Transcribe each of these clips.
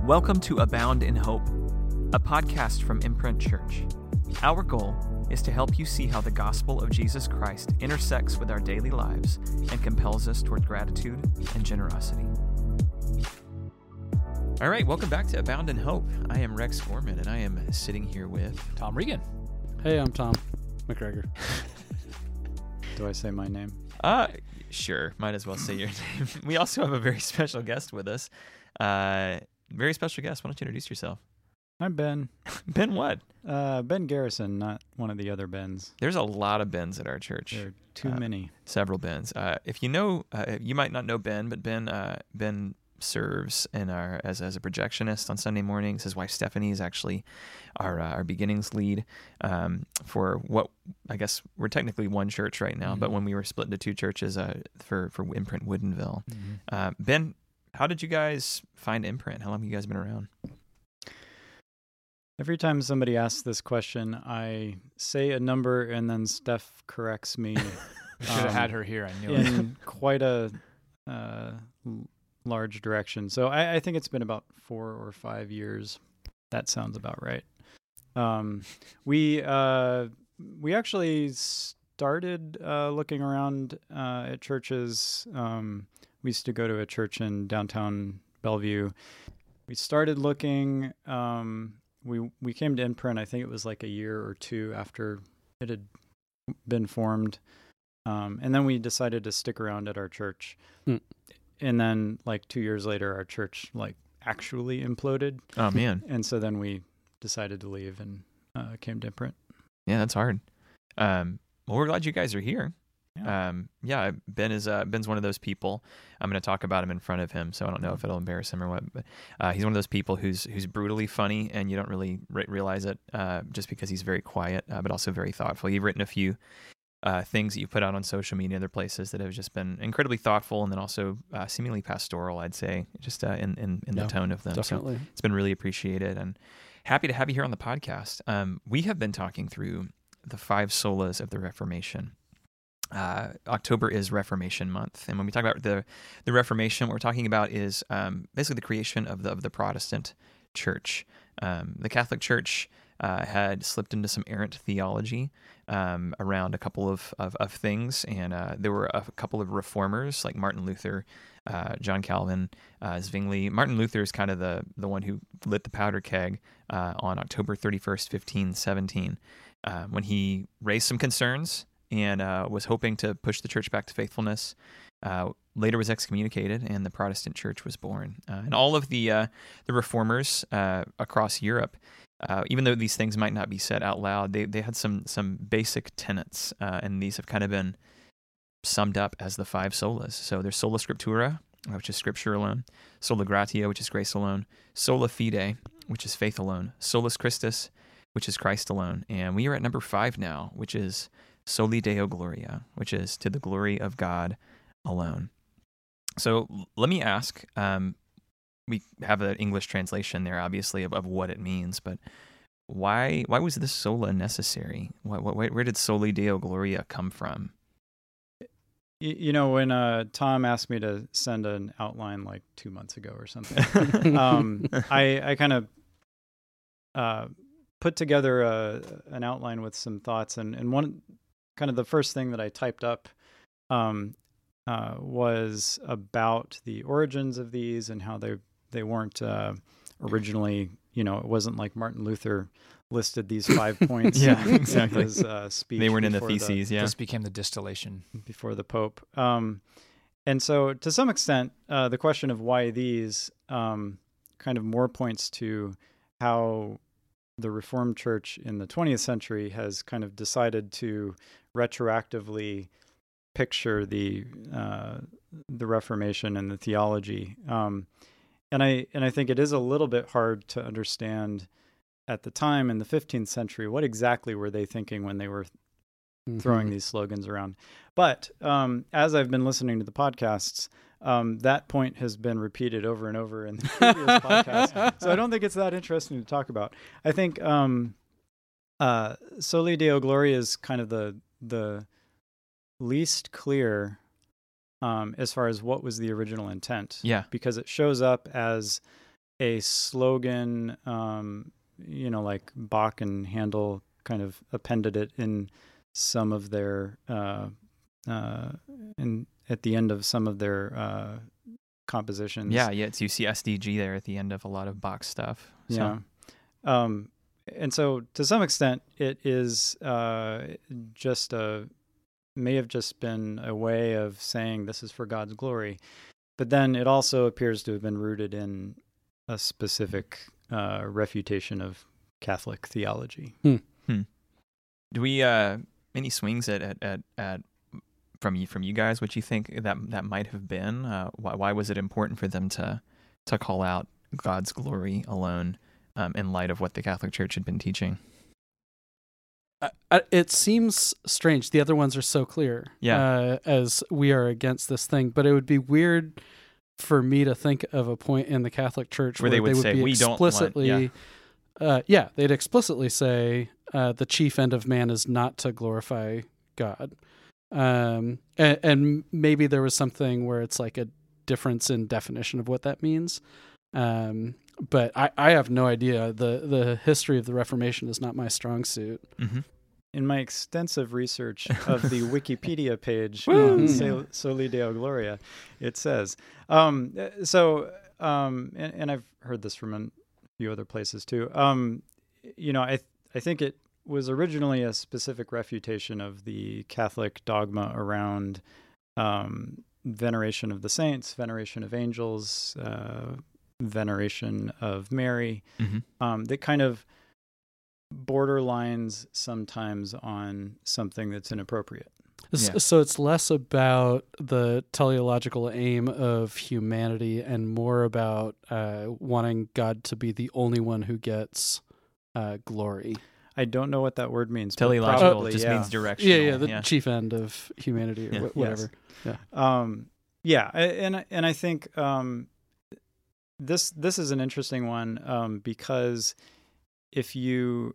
Welcome to Abound in Hope, a podcast from Imprint Church. Our goal is to help you see how the gospel of Jesus Christ intersects with our daily lives and compels us toward gratitude and generosity. All right, welcome back to Abound in Hope. I am Rex Gorman, and I am sitting here with Tom Regan. Hey, I'm Tom McGregor. Do I say my name? Sure, might as well say your name. We also have a very special guest with us. Very special guest. Why don't you introduce yourself? I'm Ben. Ben what? Ben Garrison, not one of the other Bens. There's a lot of Bens at our church. There are too many. Several Bens. If you know, you might not know Ben, but Ben serves in as a projectionist on Sunday mornings. His wife Stephanie is actually our beginnings lead for what I guess we're technically one church right now, but when we were split into two churches for Imprint Woodinville. Ben, how did you guys find Imprint? How long have you guys been around? Every time somebody asks this question, I say a number and then Steph corrects me. We should have had her here. I knew it. In quite a large direction. So I think it's been about 4 or 5 years. That sounds about right. We actually started looking around at churches. We used to go to a church in downtown Bellevue. We started looking. We came to Imprint, I think it was like a year or two after it had been formed. And then we decided to stick around at our church. And then like 2 years later, our church actually imploded. Oh, man. And so then we decided to leave and came to Imprint. Yeah, that's hard. Well, we're glad you guys are here. Yeah. Ben's one of those people. I'm going to talk about him in front of him, so I don't know if it'll embarrass him or what. But he's one of those people who's brutally funny, and you don't really realize it just because he's very quiet, but also very thoughtful. You've written a few things that you put out on social media and other places that have just been incredibly thoughtful, and then also seemingly pastoral, I'd say, just in the tone of them. Definitely. So it's been really appreciated, and happy to have you here on the podcast. We have been talking through the 5 solas of the Reformation. October is Reformation Month, and when we talk about the Reformation, what we're talking about is basically the creation of the Protestant Church. The Catholic Church had slipped into some errant theology around a couple of things, and there were a couple of reformers like Martin Luther, John Calvin, Zwingli. Martin Luther is kind of the one who lit the powder keg on October 31st, 1517, when he raised some concerns and was hoping to push the church back to faithfulness. Later was excommunicated, and the Protestant Church was born. And all of the reformers across Europe, even though these things might not be said out loud, they had some basic tenets, and these have kind of been summed up as the 5 solas. So there's sola scriptura, which is scripture alone; sola gratia, which is grace alone; sola fide, which is faith alone; solus Christus, which is Christ alone. And we are at number 5 now, which is Soli Deo Gloria, which is to the glory of God alone. So let me ask, we have an English translation there, obviously, of what it means, but why was this sola necessary? Where did Soli Deo Gloria come from? You know, when Tom asked me to send an outline like 2 months ago or something, I kind of put together an outline with some thoughts, and one kind of the first thing that I typed up was about the origins of these and how they weren't originally, it wasn't like Martin Luther listed these 5 points. Yeah, exactly. In his speech. They weren't in the theses. This became the distillation before the Pope. And so, to some extent, the question of why these kind of more points to how the Reformed Church in the 20th century has kind of decided to retroactively picture the Reformation and the theology. And I think it is a little bit hard to understand at the time in the 15th century what exactly were they thinking when they were throwing these slogans around. But as I've been listening to the podcasts, that point has been repeated over and over in the previous podcast. So I don't think it's that interesting to talk about. I think Soli Deo Gloria is kind of the least clear as far as what was the original intent. Yeah. Because it shows up as a slogan, like Bach and Handel kind of appended it in some of their, at the end of some of their compositions. Yeah, it's you see SDG there at the end of a lot of Bach stuff. So. Yeah. And so to some extent, it is may have just been a way of saying this is for God's glory. But then it also appears to have been rooted in a specific refutation of Catholic theology. Do we any swings at from you guys? What you think that might have been? Why was it important for them to call out God's glory alone in light of what the Catholic Church had been teaching? It seems strange. The other ones are so clear. Yeah. As we are against this thing, but it would be weird for me to think of a point in the Catholic Church where they would say, "We explicitly, don't want." They'd explicitly say the chief end of man is not to glorify God, and maybe there was something where it's like a difference in definition of what that means. But I have no idea. The history of the Reformation is not my strong suit. Mm-hmm. In my extensive research of the Wikipedia page Soli Deo Gloria, it says, and I've heard this from a few other places too. I think it was originally a specific refutation of the Catholic dogma around veneration of the saints, veneration of angels, veneration of Mary, that kind of borderlines sometimes on something that's inappropriate. Yeah. So it's less about the teleological aim of humanity and more about wanting God to be the only one who gets glory. I don't know what that word means. Teleological means directional. The chief end of humanity or whatever. Yes. And I think this is an interesting one because if you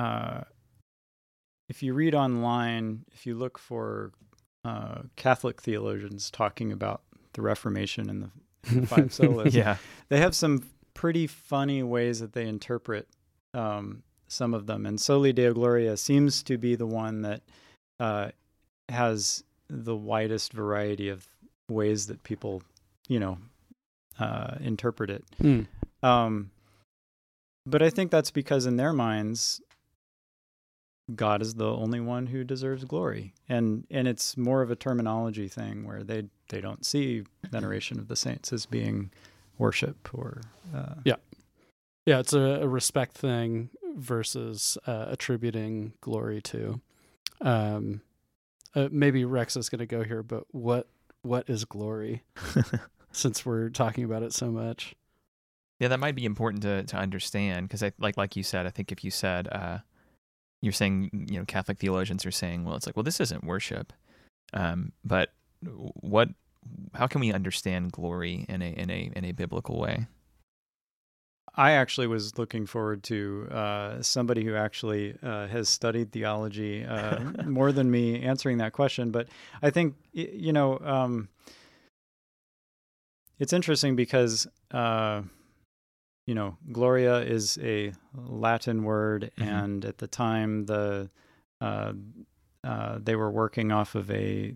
read online, if you look for Catholic theologians talking about the Reformation and the five solas, they have some pretty funny ways that they interpret some of them. And Soli Deo Gloria seems to be the one that has the widest variety of ways that people, interpret it. But I think that's because in their minds, God is the only one who deserves glory. And it's more of a terminology thing where they don't see veneration of the saints as being worship or... Yeah, it's a respect thing versus attributing glory to. Maybe Rex is going to go here, but what is glory? Since we're talking about it so much. Yeah, that might be important to understand because like you said, I think if you said you're saying Catholic theologians are saying, well, it's like, well, this isn't worship, but how can we understand glory in a biblical way? I actually was looking forward to somebody who actually has studied theology more than me answering that question. But I think, it's interesting because, Gloria is a Latin word, and at the time they were working off of a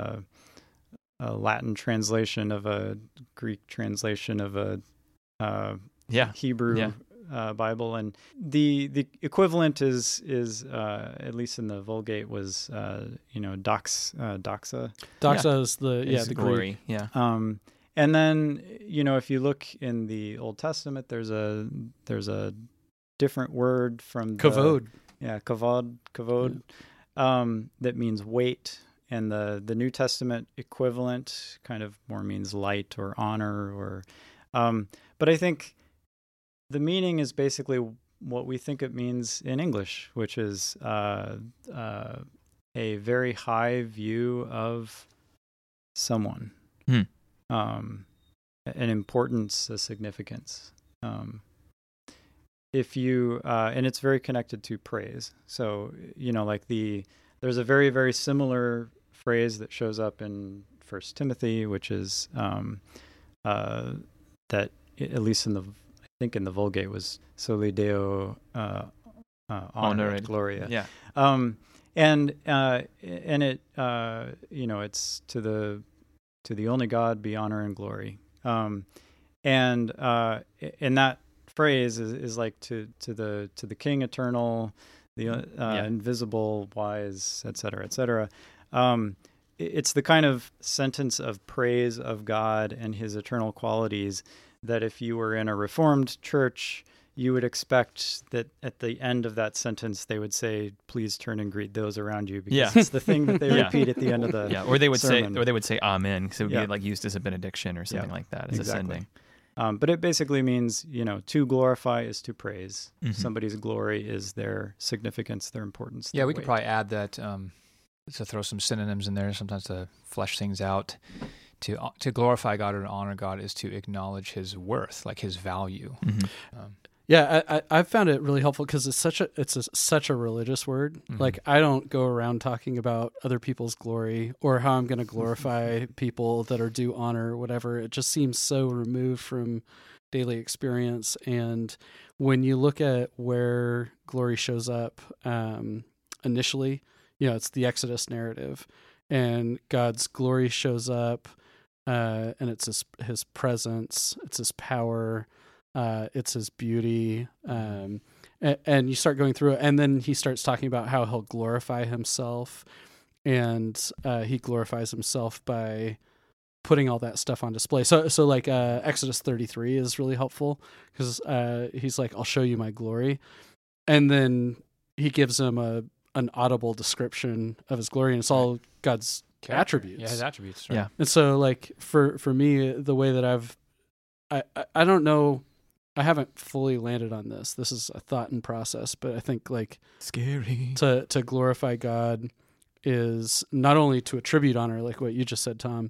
Latin translation of a Greek translation of a Hebrew Bible, and the equivalent is at least in the Vulgate was doxa. Doxa is the glory. Greek. Yeah. And then if you look in the Old Testament, there's a different word from kavod. Kavod, that means weight. And the New Testament equivalent kind of more means light or honor or, but I think the meaning is basically what we think it means in English, which is a very high view of someone, an importance, a significance. If you and it's very connected to praise. So there's a very, very similar phrase that shows up in 1 Timothy, which is that at least in the think in the Vulgate was Soli Deo honor et gloria. Yeah. And it it's to the only God be honor and glory. And that phrase is like to the King eternal, the invisible, wise, et cetera. It's the kind of sentence of praise of God and his eternal qualities that if you were in a Reformed church, you would expect that at the end of that sentence, they would say, please turn and greet those around you, because it's the thing that they repeat at the end of the or they would sermon. say amen, because it would be like used as a benediction or something like that, as ascending. But it basically means, to glorify is to praise. Mm-hmm. Somebody's glory is their significance, their importance. Yeah, we could probably add that to throw some synonyms in there, sometimes to flesh things out. To glorify God or to honor God is to acknowledge his worth, like his value. Mm-hmm. I've found it really helpful because it's such a religious word. Mm-hmm. Like, I don't go around talking about other people's glory or how I'm going to glorify people that are due honor or whatever. It just seems so removed from daily experience. And when you look at where glory shows up initially, it's the Exodus narrative, and God's glory shows up, and it's his presence, it's his power. It's his beauty, and you start going through it, and then he starts talking about how he'll glorify himself, and he glorifies himself by putting all that stuff on display. So like Exodus 33 is really helpful because he's like, "I'll show you my glory," and then he gives him an audible description of his glory, and it's all God's attributes. Yeah, his attributes. Right? Yeah, and so like for me, the way that I don't know. I haven't fully landed on this. This is a thought and process, but I think like scary to glorify God is not only to attribute honor, like what you just said, Tom,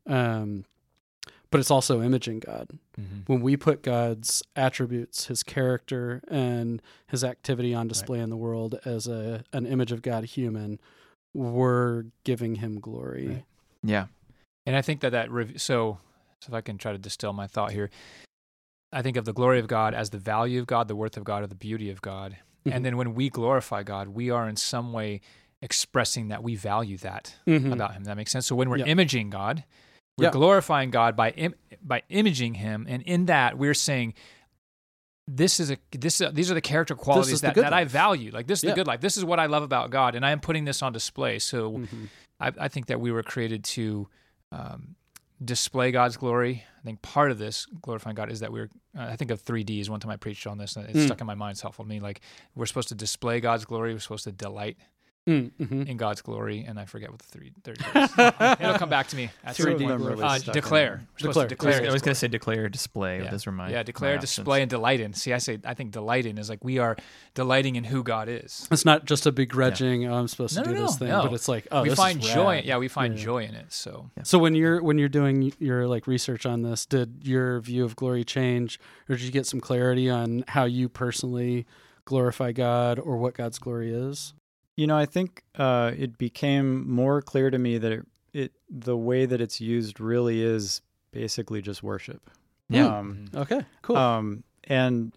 but it's also imaging God. Mm-hmm. When we put God's attributes, his character and his activity on display in the world as an image of God human, we're giving him glory. Right. Yeah. And I think so if I can try to distill my thought here, I think of the glory of God as the value of God, the worth of God, or the beauty of God. Mm-hmm. And then when we glorify God, we are in some way expressing that we value that about him. That makes sense? So when we're imaging God, we're glorifying God by imaging him. And in that, we're saying, these are the character qualities that I value. Like, this is the good life. This is what I love about God. And I am putting this on display. So I think that we were created to display God's glory. I think part of this glorifying God is that I think of 3 Ds. One time I preached on this, and it's stuck in my mind. It's helpful to me. Like, we're supposed to display God's glory. We're supposed to delight in God's glory, and I forget what the third is. It'll come back to me. Declare. I was going to say declare, display. This reminds. Yeah, declare, display, and delight in. See, I think delight in is like we are delighting in who God is. It's not just a begrudging, I'm supposed to do this thing, but it's like, we this find is joy. rad. Yeah, we find joy in it. So when you're doing your like research on this, did your view of glory change, or did you get some clarity on how you personally glorify God or what God's glory is? I think it became more clear to me that the way that it's used really is basically just worship. Yeah. Okay. Cool. And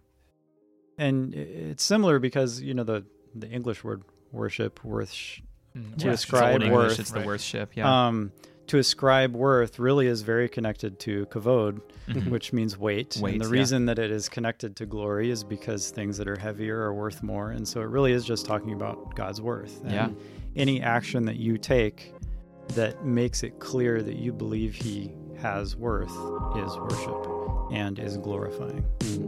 it's similar because the English word worship, to ascribe worth. It's the worship. Yeah. To ascribe worth really is very connected to kavod, which means weight. And the reason that it is connected to glory is because things that are heavier are worth more. And so it really is just talking about God's worth. And any action that you take that makes it clear that you believe he has worth is worship and is glorifying.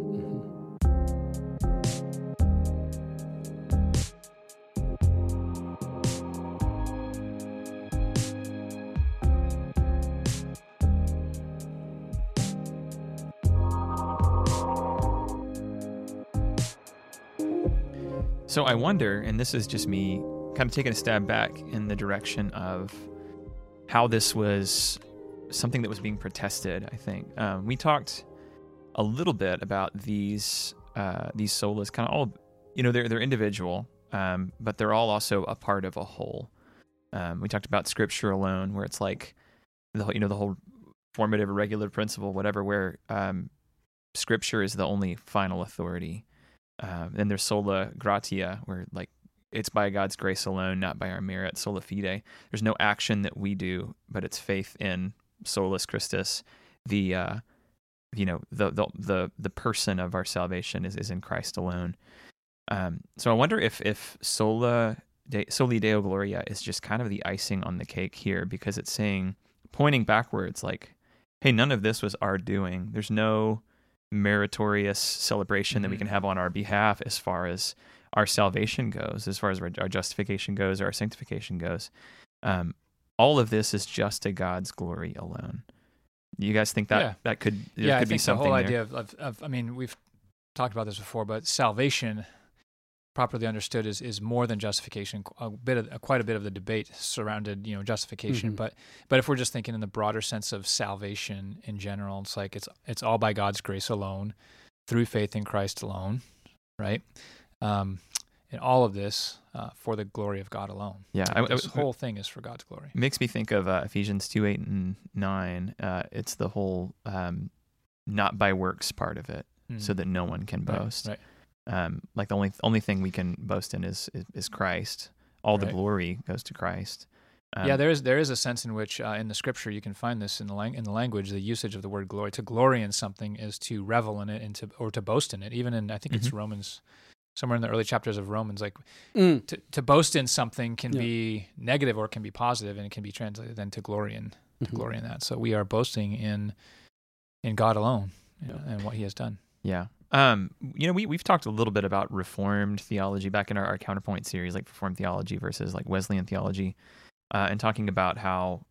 So I wonder, and this is just me kind of taking a stab back in the direction of how this was something that was being protested, I think. We talked a little bit about these solas, kind of all, they're individual, but they're all also a part of a whole. We talked about Scripture alone, where it's like, the whole formative or regulative principle, whatever, where Scripture is the only final authority. Then there's sola gratia, where like it's by God's grace alone, not by our merit. Sola fide. There's no action that we do, but it's faith in solus Christus. The person of our salvation is in Christ alone. So I wonder if soli Deo Gloria is just kind of the icing on the cake here, because it's pointing backwards, like, hey, none of this was our doing. There's no meritorious celebration that we can have on our behalf as far as our salvation goes, as far as our justification goes, or our sanctification goes. All of this is just to God's glory alone. You guys think that could be something? The whole there? idea of I mean, we've talked about this before, but salvation, properly understood, is more than justification. Quite a bit of the debate surrounded justification, but if we're just thinking in the broader sense of salvation in general, it's like it's all by God's grace alone, through faith in Christ alone, right? And all of this for the glory of God alone. Yeah, this whole thing is for God's glory. It makes me think of Ephesians 2:8 and 9. It's the whole not by works part of it, so that no one can boast. Right. Like the only thing we can boast in is Christ. All the glory goes to Christ. There is a sense in which in the Scripture you can find this in the language, the usage of the word glory. To glory in something is to revel in it or to boast in it. Even in, I think it's Romans, somewhere in the early chapters of Romans, like to boast in something can be negative or it can be positive, and it can be translated then to glory in that. So we are boasting in God alone and what He has done. Yeah. We've talked a little bit about Reformed theology back in our Counterpoint series, like Reformed theology versus like Wesleyan theology, and talking about how,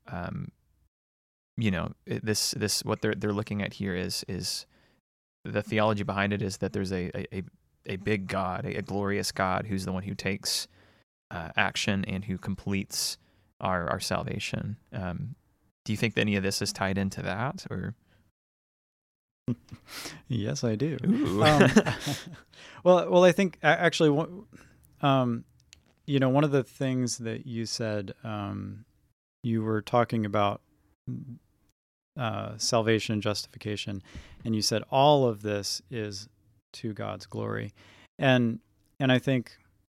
this what they're looking at here is the theology behind it is that there's a big God, a glorious God, who's the one who takes action and who completes our salvation. Do you think that any of this is tied into that, or? Yes, I do. Well, I think actually, one of the things that you said, you were talking about salvation and justification, and you said all of this is to God's glory, and I think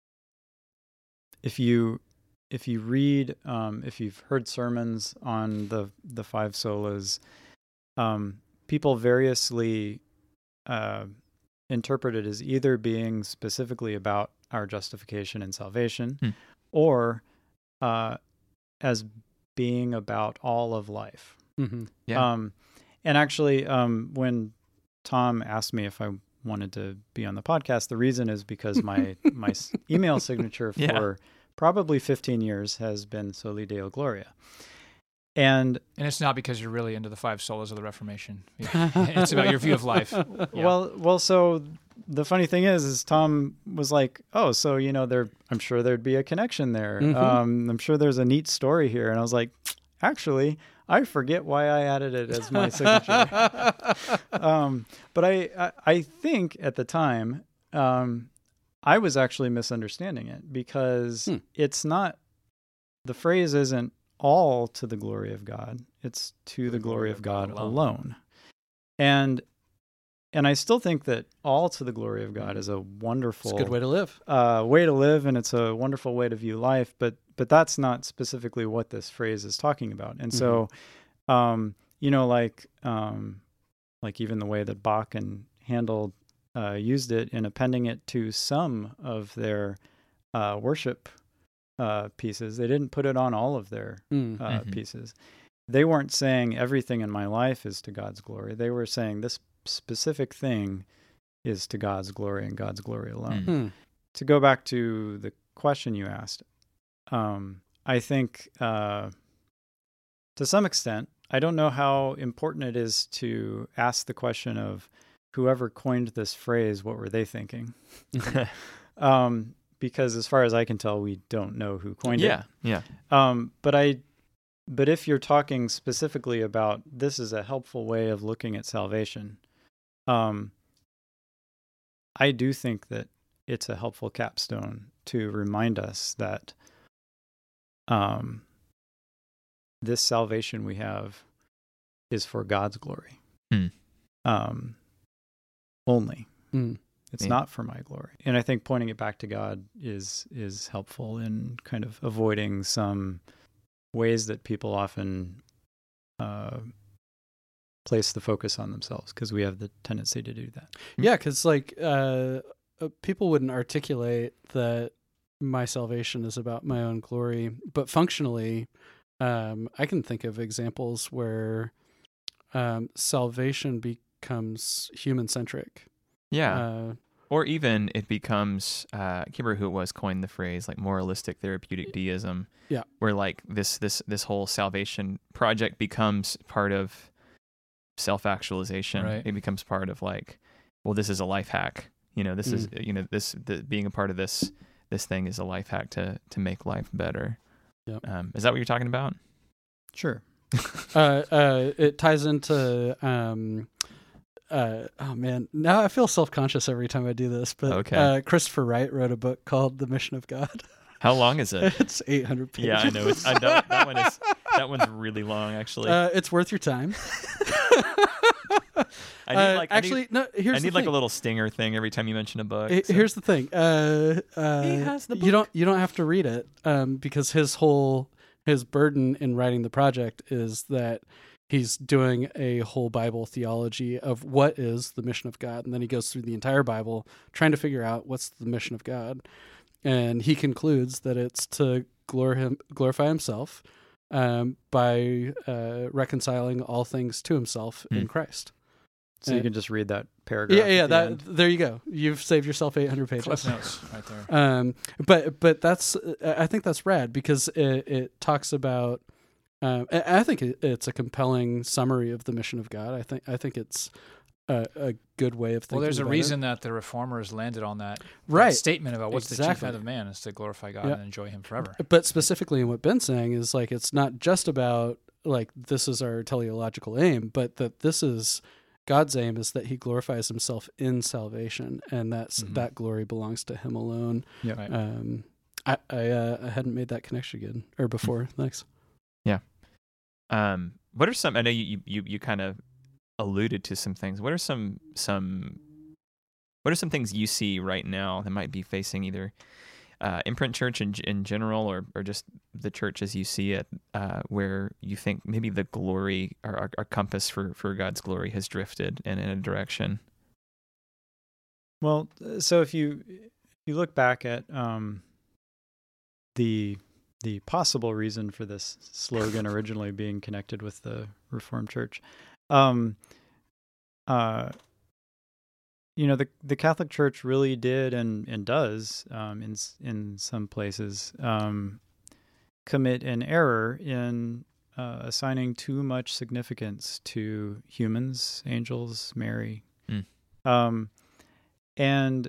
if you read, if you've heard sermons on the five solas, people variously interpret it as either being specifically about our justification and salvation, or as being about all of life. Yeah. And actually, when Tom asked me if I wanted to be on the podcast, the reason is because my email signature for probably 15 years has been Soli Deo Gloria. And it's not because you're really into the five solas of the Reformation. It's about your view of life. Yeah. Well, so the funny thing is Tom was like, "Oh, so I'm sure there'd be a connection there. I'm sure there's a neat story here." And I was like, "Actually, I forget why I added it as my signature." But I think at the time, I was actually misunderstanding it, because it's not, the phrase isn't all to the glory of God. It's to the glory of God alone. And I still think that all to the glory of God is a wonderful, it's a good way to live. And it's a wonderful way to view life, but that's not specifically what this phrase is talking about. And so, like even the way that Bach and Handel used it in appending it to some of their worship pieces, they didn't put it on all of their pieces. They weren't saying everything in my life is to God's glory. They were saying this specific thing is to God's glory and God's glory alone. To go back to the question you asked, I think to some extent, I don't know how important it is to ask the question of whoever coined this phrase, what were they thinking? Because as far as I can tell, we don't know who coined it. Yeah. But if you're talking specifically about this is a helpful way of looking at salvation, I do think that it's a helpful capstone to remind us that this salvation we have is for God's glory. only. Mm. It's not for my glory. And I think pointing it back to God is helpful in kind of avoiding some ways that people often place the focus on themselves, because we have the tendency to do that. Yeah, because like people wouldn't articulate that my salvation is about my own glory, but functionally, I can think of examples where salvation becomes human-centric. Yeah. Or even it becomes, I can't remember who it was coined the phrase, like moralistic therapeutic deism. Yeah. Where like this whole salvation project becomes part of self-actualization. Right. It becomes part of like, well, this is a life hack. This is, being a part of this thing is a life hack to make life better. Yep. Is that what you're talking about? Sure. It ties into oh man, now I feel self-conscious every time I do this, but okay. Christopher Wright wrote a book called The Mission of God. How long is it? It's 800 pages. Yeah, I know. That one's really long, actually. It's worth your time. I need like a little stinger thing every time you mention a book. Here's the thing. He has the book. You don't have to read it because his burden in writing the project is that he's doing a whole Bible theology of what is the mission of God, and then he goes through the entire Bible trying to figure out what's the mission of God, and he concludes that it's to glorify himself by reconciling all things to himself in Christ. So you can just read that paragraph. Yeah. There you go. You've saved yourself 800 pages. Cliff notes right there. But that's I think that's rad because it talks about. I think it's a compelling summary of the mission of God. I think it's a good way of thinking. Well, there's a reason that the reformers landed on that statement about what's the chief end of man is to glorify God and enjoy Him forever. But specifically, in what Ben's saying is like it's not just about like this is our teleological aim, but that this is God's aim is that He glorifies Himself in salvation, and that glory belongs to Him alone. Yeah. Right. I hadn't made that connection again or before. Thanks. Yeah. What are some? I know you kind of alluded to some things. What are some things you see right now that might be facing either Imprint Church in general or just the church as you see it, where you think maybe the glory or our compass for God's glory has drifted in a direction? Well, so if you look back at the possible reason for this slogan originally being connected with the Reformed Church, the Catholic Church really did and does in some places commit an error in assigning too much significance to humans, angels, Mary, and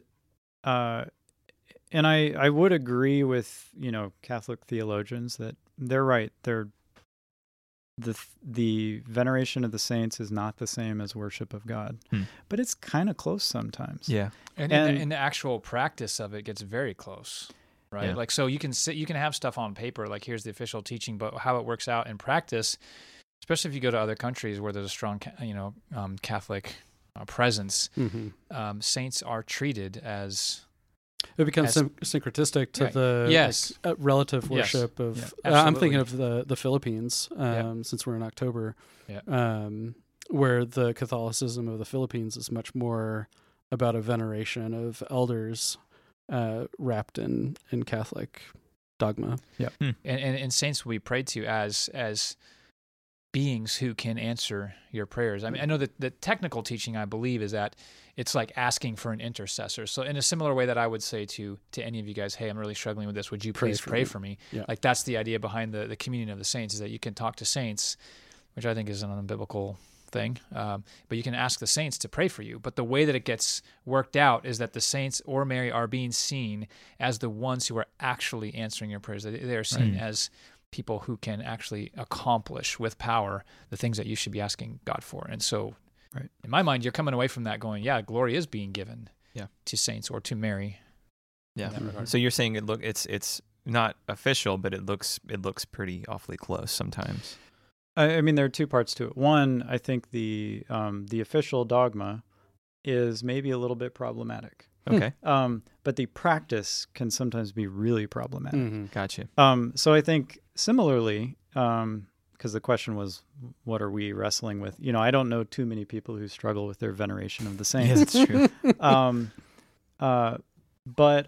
I would agree with Catholic theologians that they're right. The veneration of the saints is not the same as worship of God, but it's kind of close sometimes. Yeah, and in the actual practice of it gets very close, right? Yeah. Like so you can have stuff on paper, like here's the official teaching, but how it works out in practice, especially if you go to other countries where there's a strong, Catholic presence, saints are treated as. It becomes syncretistic to the relative worship of. I'm thinking of the Philippines, since we're in October, where the Catholicism of the Philippines is much more about a veneration of elders wrapped in Catholic dogma. Yeah, and saints we pray to as beings who can answer your prayers. I mean, I know that the technical teaching, I believe, is that it's like asking for an intercessor. So in a similar way that I would say to any of you guys, hey, I'm really struggling with this. Would you please pray for me? Yeah. Like that's the idea behind the communion of the saints, is that you can talk to saints, which I think is an unbiblical thing. But you can ask the saints to pray for you. But the way that it gets worked out is that the saints or Mary are being seen as the ones who are actually answering your prayers. They are seen as people who can actually accomplish with power the things that you should be asking God for. And so in my mind, you're coming away from that going, yeah, glory is being given to saints or to Mary. Yeah. So you're saying it's not official, but it looks pretty awfully close sometimes. I mean, there are two parts to it. One, I think the official dogma is maybe a little bit problematic. Okay. But the practice can sometimes be really problematic. Mm-hmm. Gotcha. So I think similarly, because the question was, what are we wrestling with? I don't know too many people who struggle with their veneration of the saints. Yeah, that's true. But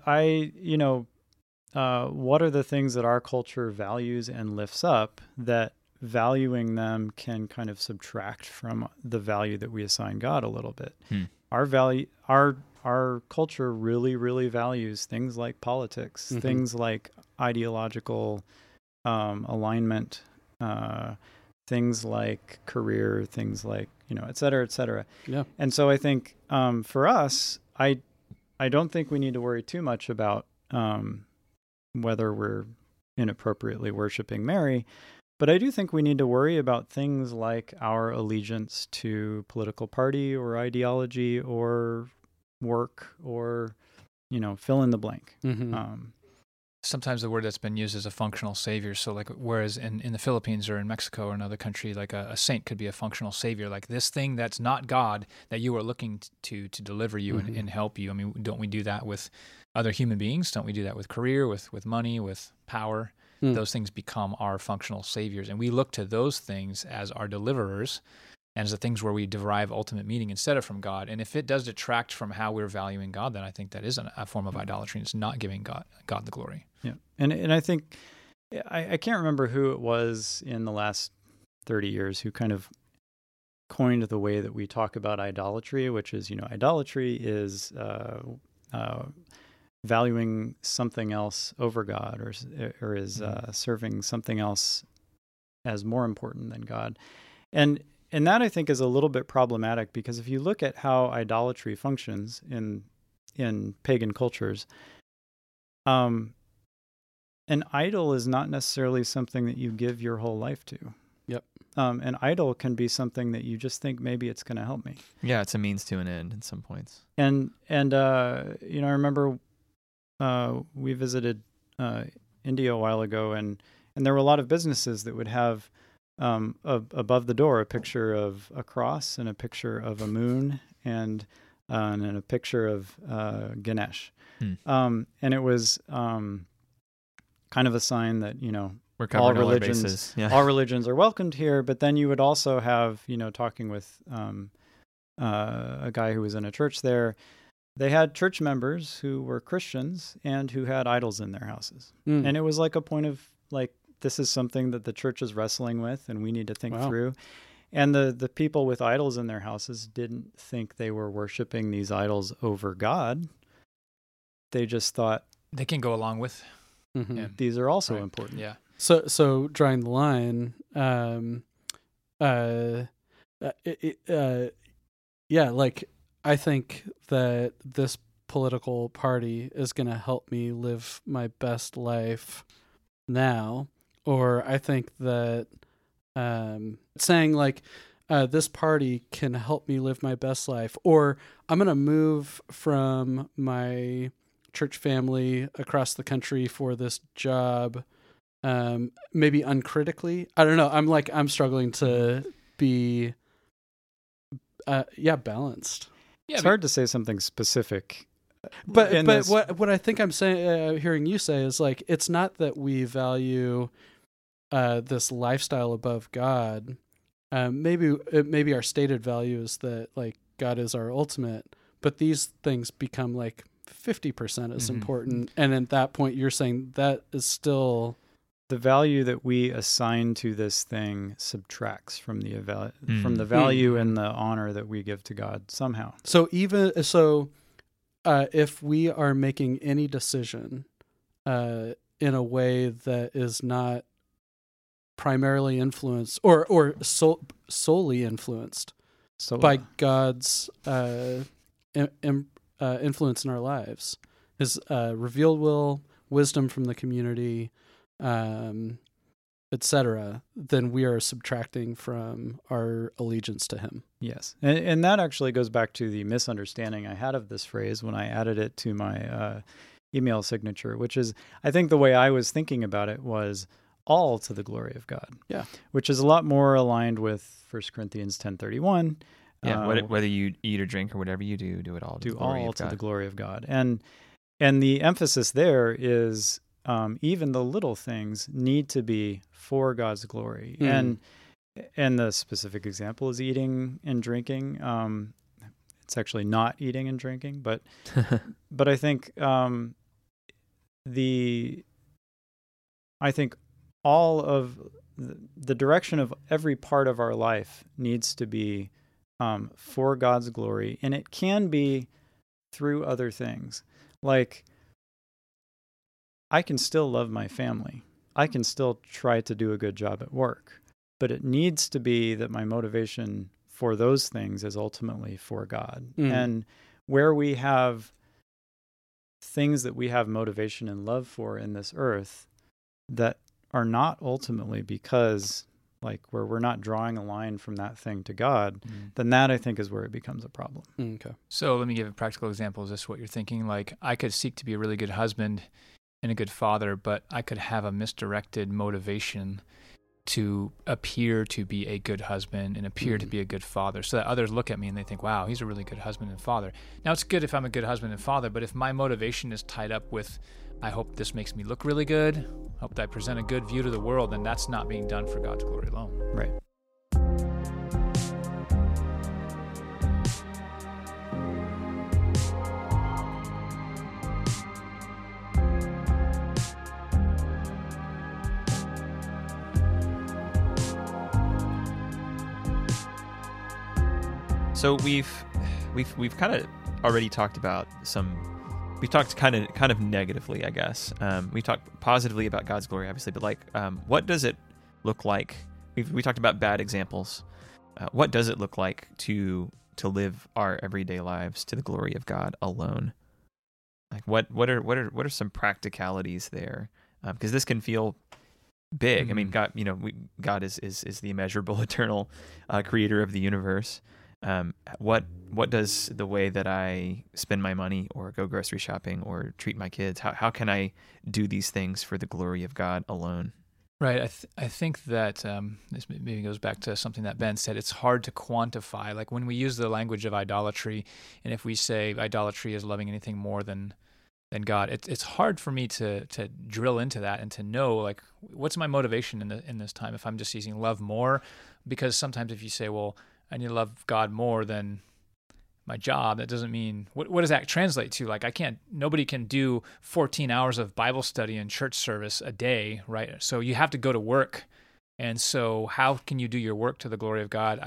what are the things that our culture values and lifts up that valuing them can kind of subtract from the value that we assign God a little bit? Our culture really, really values things like politics, Mm-hmm. things like ideological alignment, things like career, things like, et cetera, et cetera. Yeah. And so I think for us, I don't think we need to worry too much about whether we're inappropriately worshiping Mary, but I do think we need to worry about things like our allegiance to political party or ideology or work or, fill in the blank. Mm-hmm. Sometimes the word that's been used is a functional savior. So like, whereas in the Philippines or in Mexico or another country, like a saint could be a functional savior, like this thing that's not God that you are looking to deliver you Mm-hmm. and help you. I mean, don't we do that with other human beings? Don't we do that with career, with money, with power? Mm. Those things become our functional saviors. And we look to those things as our deliverers and as the things where we derive ultimate meaning instead of from God. And if it does detract from how we're valuing God, then I think that is a form of idolatry, and it's not giving God the glory. Yeah. And I think, I can't remember who it was in the last 30 years who kind of coined the way that we talk about idolatry, which is, idolatry is valuing something else over God or is serving something else as more important than God. And that I think is a little bit problematic, because if you look at how idolatry functions in pagan cultures, an idol is not necessarily something that you give your whole life to. Yep. An idol can be something that you just think maybe it's going to help me. Yeah, it's a means to an end in some points. And I remember we visited India a while ago, and there were a lot of businesses that would have above the door a picture of a cross and a picture of a moon and a picture of Ganesh. And it was kind of a sign that, we're covering all bases. Yeah. All religions are welcomed here. But then you would also have, talking with a guy who was in a church there, they had church members who were Christians and who had idols in their houses. And it was like a point of like, this is something that the church is wrestling with and we need to think through. And the people with idols in their houses didn't think they were worshiping these idols over God. They just thought They can go along with. Mm-hmm. these are also important. Yeah. So drawing the line, like I think that this political party is going to help me live my best life now, or I think that saying like this party can help me live my best life, or I'm going to move from my church family across the country for this job, maybe uncritically. I don't know. I'm struggling to be balanced. Yeah, It's hard to say something specific. But what I think I'm saying, hearing you say, is like, it's not that we value this lifestyle above God. Maybe our stated value is that like God is our ultimate, but these things become like 50% as important. And at that point, you're saying that is still the value that we assign to this thing subtracts from the value and the honor that we give to God somehow. So if we are making any decision in a way that is not primarily influenced or solely influenced by God's influence in our lives, His revealed will, wisdom from the community, etc., then we are subtracting from our allegiance to Him. Yes. And that actually goes back to the misunderstanding I had of this phrase when I added it to my email signature, which is, I think the way I was thinking about it was all to the glory of God. Yeah. Which is a lot more aligned with 1 Corinthians 10:31, Yeah, whether you eat or drink or whatever you do it all to the glory of God. And the emphasis there is even the little things need to be for God's glory. And the specific example is eating and drinking. It's actually not eating and drinking, but I think I think all of the direction of every part of our life needs to be for God's glory, and it can be through other things. Like, I can still love my family. I can still try to do a good job at work, but it needs to be that my motivation for those things is ultimately for God. And where we have things that we have motivation and love for in this earth that are not ultimately because, like, where we're not drawing a line from that thing to God, then that, I think, is where it becomes a problem. Okay. So let me give a practical example. Is this what you're thinking? Like, I could seek to be a really good husband and a good father, but I could have a misdirected motivation to appear to be a good husband and appear to be a good father, so that others look at me and they think, wow, he's a really good husband and father. Now, it's good if I'm a good husband and father, but if my motivation is tied up with, I hope this makes me look really good, hope that I present a good view to the world, then that's not being done for God's glory alone. Right. So we've kind of already talked about we've talked kind of negatively, I guess. We talked positively about God's glory, obviously, but like, what does it look like? We talked about bad examples. What does it look like to live our everyday lives to the glory of God alone? Like, what are some practicalities there? Because this can feel big. I mean, God, God is the immeasurable, eternal creator of the universe. What does the way that I spend my money or go grocery shopping or treat my kids, how can I do these things for the glory of God alone? Right. I think that this maybe goes back to something that Ben said. It's hard to quantify. Like, when we use the language of idolatry, and if we say idolatry is loving anything more than God, it's hard for me to drill into that and to know, like, what's my motivation in this time if I'm just using love more. Because sometimes if you say, well, I need to love God more than my job, that doesn't mean, what does that translate to? Like, nobody can do 14 hours of Bible study and church service a day, right? So you have to go to work. And so how can you do your work to the glory of God?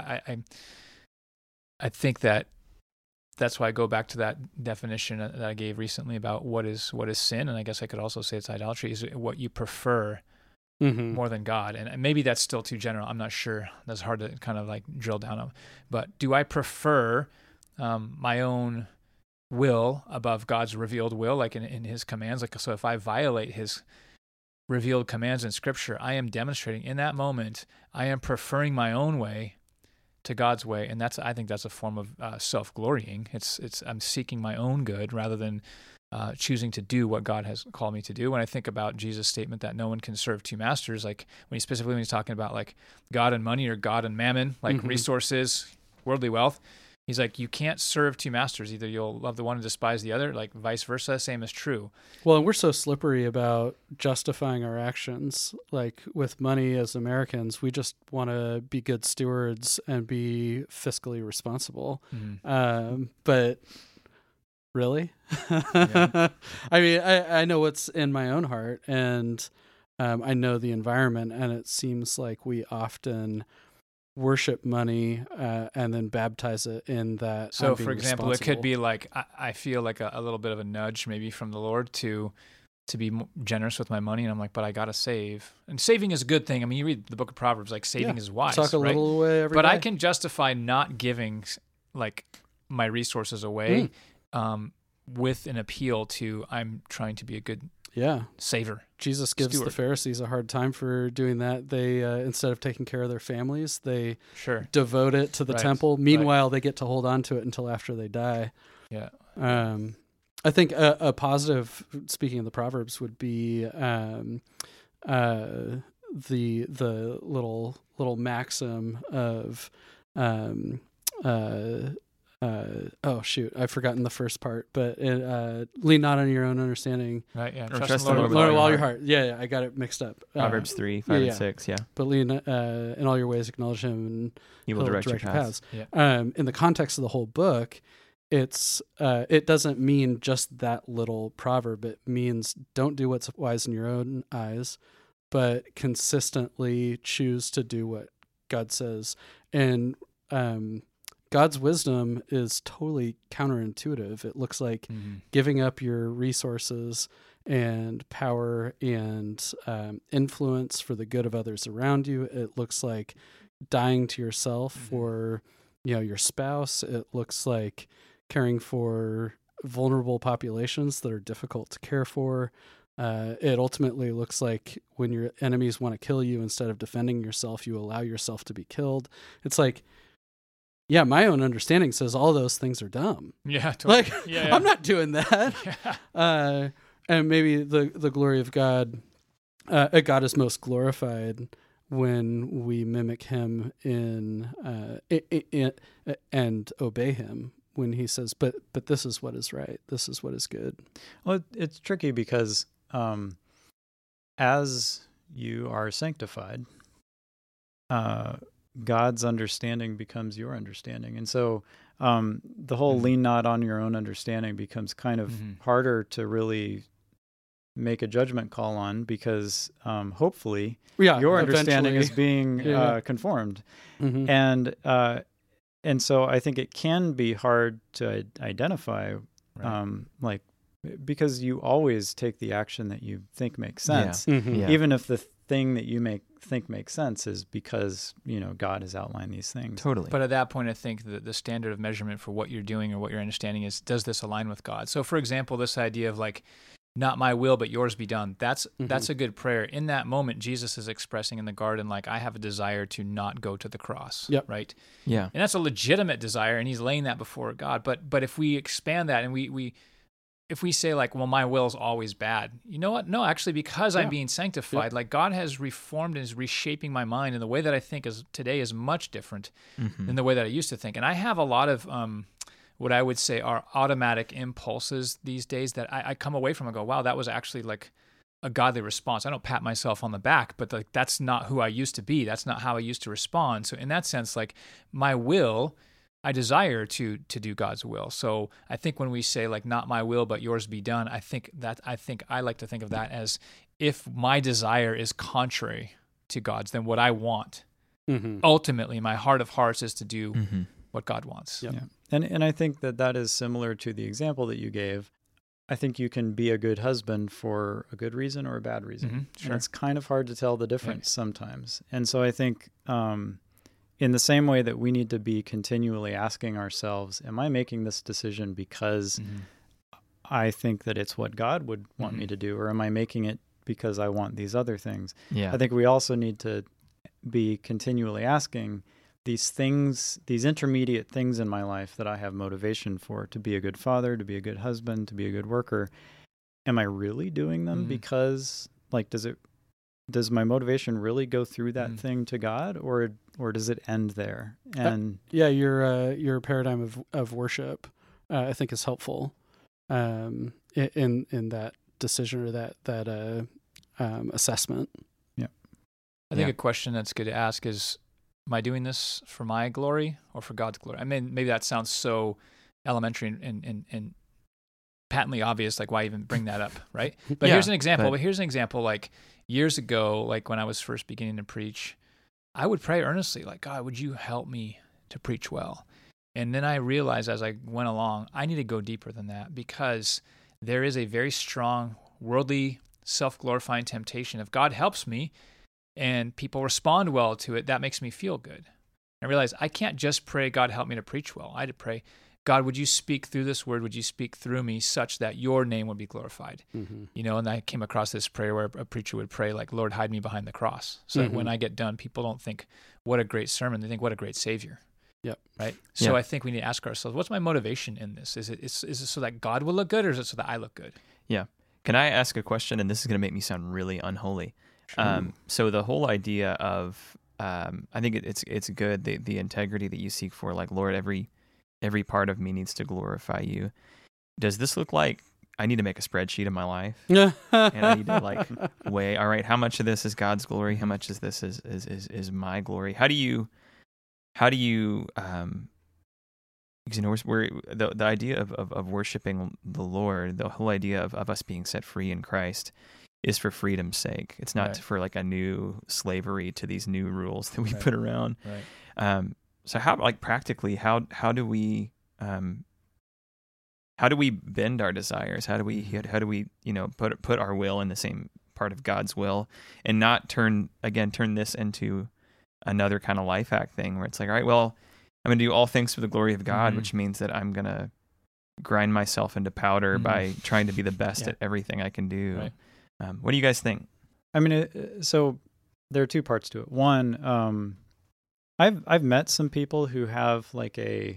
I think that's why I go back to that definition that I gave recently about what is sin. And I guess I could also say it's idolatry, is what you prefer more than God. And maybe that's still too general. I'm not sure. That's hard to kind of like drill down on. But do I prefer my own will above God's revealed will, like in his commands? Like, so if I violate his revealed commands in Scripture, I am demonstrating in that moment, I am preferring my own way to God's way. And I think that's a form of self-glorying. I'm seeking my own good rather than choosing to do what God has called me to do. When I think about Jesus' statement that no one can serve two masters, like when he's talking about like God and money or God and mammon, like resources, worldly wealth, he's like, you can't serve two masters. Either you'll love the one and despise the other, like vice versa, same is true. Well, and we're so slippery about justifying our actions. Like with money as Americans, we just want to be good stewards and be fiscally responsible. But really? Yeah. I mean, I know what's in my own heart, and I know the environment, and it seems like we often worship money and then baptize it in that. So, for example, it could be like, I feel like a little bit of a nudge maybe from the Lord to be generous with my money, and I'm like, but I gotta save. And saving is a good thing. I mean, you read the book of Proverbs, like saving is wise. Tuck a little away every day. I can justify not giving like my resources away with an appeal to, I'm trying to be a good saver. Jesus gives the Pharisees a hard time for doing that. They instead of taking care of their families, they devote it to the temple. Meanwhile, they get to hold on to it until after they die. Yeah. I think a positive, speaking of the Proverbs, would be the little maxim of oh shoot, I've forgotten the first part, but lean not on your own understanding. Right, yeah. Trust in the Lord with all your heart. Yeah, I got it mixed up. Proverbs 3, 5, and 6, yeah. But lean in all your ways, acknowledge him, and he will direct your paths. Yeah. In the context of the whole book, it doesn't mean just that little proverb. It means don't do what's wise in your own eyes, but consistently choose to do what God says. And God's wisdom is totally counterintuitive. It looks like giving up your resources and power and influence for the good of others around you. It looks like dying to yourself for, your spouse. It looks like caring for vulnerable populations that are difficult to care for. It ultimately looks like when your enemies want to kill you, instead of defending yourself, you allow yourself to be killed. It's like, yeah, my own understanding says all those things are dumb. Yeah, totally. I'm not doing that. Yeah. And maybe the glory of God, God is most glorified when we mimic Him in and obey Him when He says, "But this is what is right. This is what is good." Well, it's tricky because as you are sanctified, God's understanding becomes your understanding. And so the whole lean not on your own understanding becomes kind of harder to really make a judgment call on, because hopefully your understanding is being conformed. And so I think it can be hard to identify, because you always take the action that you think makes sense, even if the thing that you think makes sense is because God has outlined these things. Totally. But at that point, I think that the standard of measurement for what you're doing or what your understanding is, does this align with God? So, for example, this idea of like, not my will, but yours be done. That's a good prayer. In that moment, Jesus is expressing in the garden, like, I have a desire to not go to the cross. Yep. Right? Yeah. And that's a legitimate desire, and he's laying that before God. But if we expand that and if we say like, well, my will is always bad, you know what? No, actually, because I'm being sanctified, like God has reformed and is reshaping my mind, and the way that I think today is much different than the way that I used to think. And I have a lot of what I would say are automatic impulses these days that I come away from and go, wow, that was actually like a godly response. I don't pat myself on the back, but like that's not who I used to be. That's not how I used to respond. So in that sense, like my will, I desire to do God's will. So I think when we say like, not my will, but yours be done, I think I like to think of that as, if my desire is contrary to God's, then what I want, ultimately my heart of hearts is to do what God wants. Yep. Yeah. And I think that is similar to the example that you gave. I think you can be a good husband for a good reason or a bad reason. Sure. And it's kind of hard to tell the difference sometimes. And so I think in the same way that we need to be continually asking ourselves, am I making this decision because I think that it's what God would want me to do, or am I making it because I want these other things? Yeah. I think we also need to be continually asking these things, these intermediate things in my life that I have motivation for, to be a good father, to be a good husband, to be a good worker. Am I really doing them because, like, does my motivation really go through that thing to God, or does it end there? And your paradigm of worship, I think, is helpful in that decision or that assessment. Yeah, I think a question that's good to ask is, am I doing this for my glory or for God's glory? I mean, maybe that sounds so elementary and patently obvious, like why even bring that up, right? But here's an example. Like years ago, like when I was first beginning to preach, I would pray earnestly, like, God, would you help me to preach well? And then I realized as I went along, I need to go deeper than that, because there is a very strong worldly, self-glorifying temptation. If God helps me and people respond well to it, that makes me feel good. I realized I can't just pray, God, help me to preach well. I had to pray, God, would you speak through this word? Would you speak through me such that your name would be glorified? And I came across this prayer where a preacher would pray, like, Lord, hide me behind the cross. So that when I get done, people don't think, what a great sermon. They think, what a great Savior. Yep. Right? So I think we need to ask ourselves, what's my motivation in this? Is it so that God will look good, or is it so that I look good? Yeah. Can I ask a question? And this is going to make me sound really unholy. So the whole idea of I think it's good, the integrity that you seek for, like, Lord, every part of me needs to glorify you. Does this look like I need to make a spreadsheet of my life and I need to like weigh, all right, how much of this is God's glory? How much of this is my glory? How do you because, you know, we're the idea of worshiping the Lord, the whole idea of us being set free in Christ is for freedom's sake. It's not for like a new slavery to these new rules that we put around. Right. So how, like, practically, how do we bend our desires? How do we you know, put our will in the same part of God's will and not turn this into another kind of life hack thing where it's like, all right, well, I'm going to do all things for the glory of God, which means that I'm going to grind myself into powder by trying to be the best at everything I can do. Right. What do you guys think? I mean, so there are two parts to it. One, I've met some people who have like a,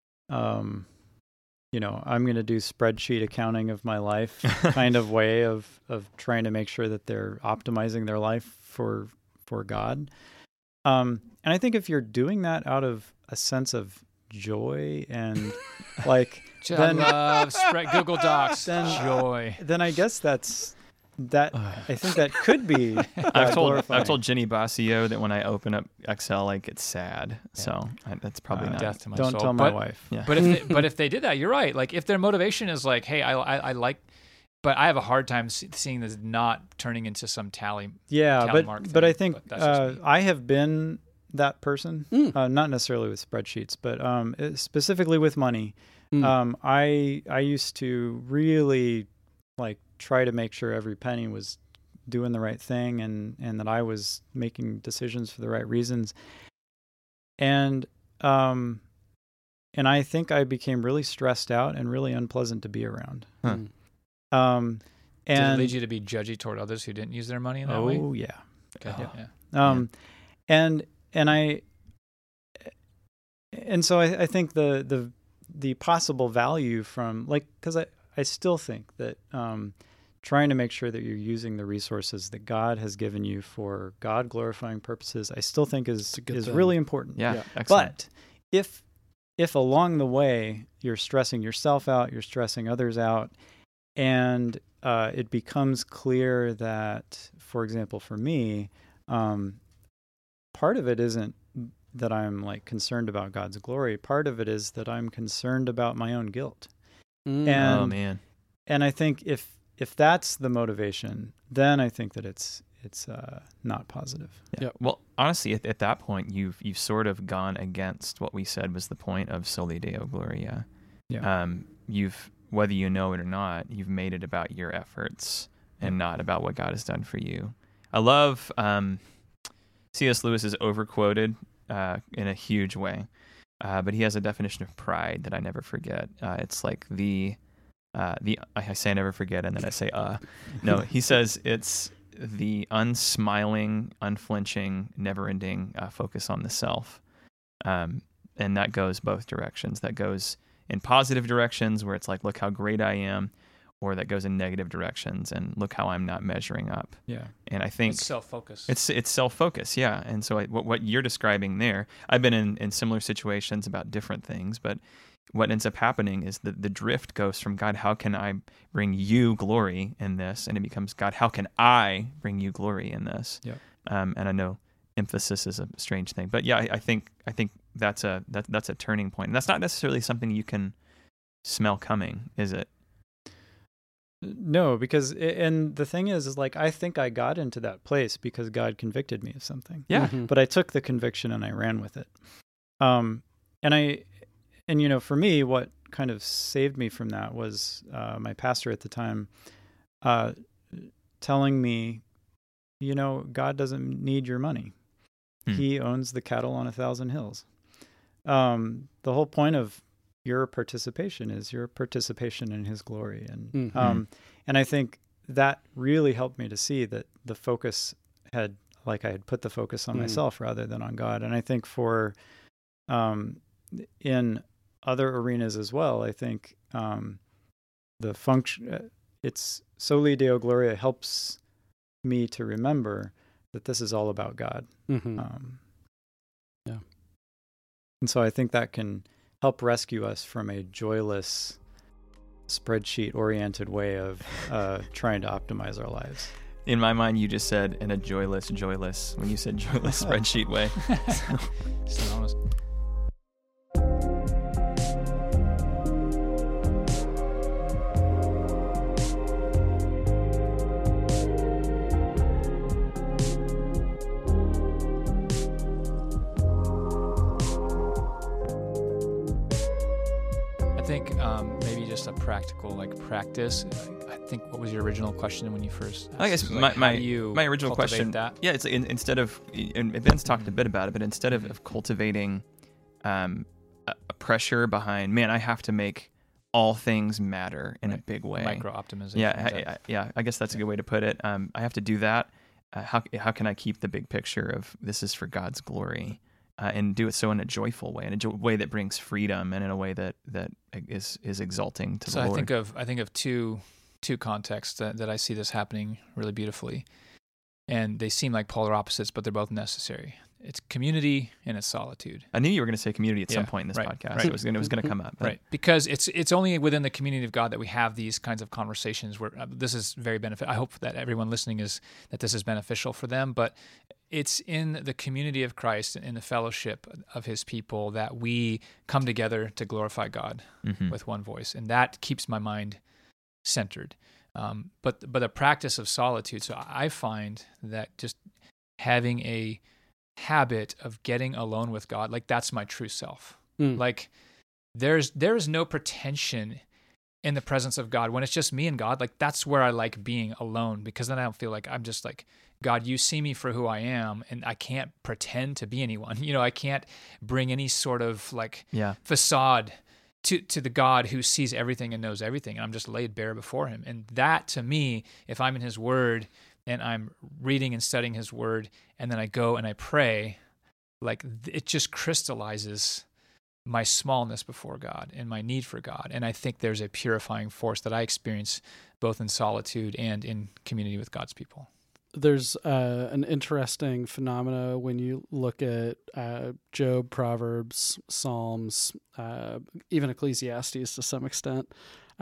you know, I'm going to do spreadsheet accounting of my life kind of way of trying to make sure that they're optimizing their life for God. And I think if you're doing that out of a sense of joy and like, then Google Docs, joy. Then I guess I think that could be. I've told Jenny Basio that when I open up Excel, I get sad. So that's probably not death to my Don't soul. tell my wife. Yeah. But if they did that, you're right. Like if their motivation is like, hey, I like, but I have a hard time seeing this not turning into some tally. Yeah, mark but thing, I think I have been that person, not necessarily with spreadsheets, but specifically with money. I used to really like try to make sure every penny was doing the right thing and that I was making decisions for the right reasons. And I think I became really stressed out and really unpleasant to be around. Did it lead you to be judgy toward others who didn't use their money in that way? Oh yeah. Okay. And so I think the possible value from, like, because I still think that trying to make sure that you're using the resources that God has given you for God glorifying purposes, I still think is really important. Yeah. Excellent. But if along the way you're stressing yourself out, you're stressing others out, and it becomes clear that, for example, for me, part of it isn't that I'm like concerned about God's glory. Part of it is that I'm concerned about my own guilt. Oh man. And I think if that's the motivation, then I think that it's not positive. Yeah. Well, honestly, at that point, you've sort of gone against what we said was the point of Soli Deo Gloria. Yeah. You've, whether you know it or not, you've made it about your efforts and not about what God has done for you. I love C.S. Lewis is overquoted in a huge way, but he has a definition of pride that I never forget. It's like I say never forget, and then I say no. He says it's the unsmiling, unflinching, never-ending focus on the self, and that goes both directions. That goes in positive directions, where it's like, look how great I am, or that goes in negative directions, and look how I'm not measuring up. Yeah. And I think it's self-focus. It's self-focus, yeah. And so what you're describing there, I've been in similar situations about different things, but what ends up happening is that the drift goes from, God, how can I bring you glory in this? And it becomes, God, how can I bring you glory in this? Yeah. And I know emphasis is a strange thing, but yeah, I think that's a turning point. And that's not necessarily something you can smell coming, is it? No, because and the thing is like, I think I got into that place because God convicted me of something. Yeah. Mm-hmm. But I took the conviction and I ran with it. And you know, for me, what kind of saved me from that was my pastor at the time telling me, you know, God doesn't need your money. He owns the cattle on 1,000 hills. The whole point of your participation is your participation in his glory. And and I think that really helped me to see that the focus I had put the focus on myself rather than on God. And I think for in other arenas as well, I think the function, it's Soli Deo Gloria helps me to remember that this is all about God. And so I think that can help rescue us from a joyless, spreadsheet-oriented way of trying to optimize our lives. In my mind, you just said in a joyless when you said joyless spreadsheet way. Synonymous. Maybe just a practical practice. I think, what was your original question when you first asked? I guess my original question, that? Yeah, it's instead of, and Ben's talked a bit about it, but instead of cultivating a pressure behind, man, I have to make all things matter in a big way. Micro optimization. Yeah, I guess that's a good way to put it. I have to do that. How can I keep the big picture of this is for God's glory? And do it so in a joyful way, in a way that brings freedom, and in a way that is exalting to the Lord. So I think of two contexts that I see this happening really beautifully, and they seem like polar opposites, but they're both necessary. It's community and it's solitude. I knew you were going to say community at some point in this podcast. Right. It was going to come up. Right. Because it's only within the community of God that we have these kinds of conversations where this is very beneficial. I hope that everyone listening that this is beneficial for them, but it's in the community of Christ and in the fellowship of his people that we come together to glorify God with one voice. And that keeps my mind centered. But the practice of solitude, so I find that just having a habit of getting alone with God, that's my true self. There is no pretension in the presence of God when it's just me and God. That's where I like being alone, because then I don't feel like I'm just God, you see me for who I am, and I can't pretend to be anyone. I can't bring any sort of facade to the God who sees everything and knows everything, and I'm just laid bare before him. And that, to me, if I'm in his word and I'm reading and studying his word, and then I go and I pray, it just crystallizes my smallness before God and my need for God. And I think there's a purifying force that I experience both in solitude and in community with God's people. There's an interesting phenomena when you look at Job, Proverbs, Psalms, even Ecclesiastes to some extent.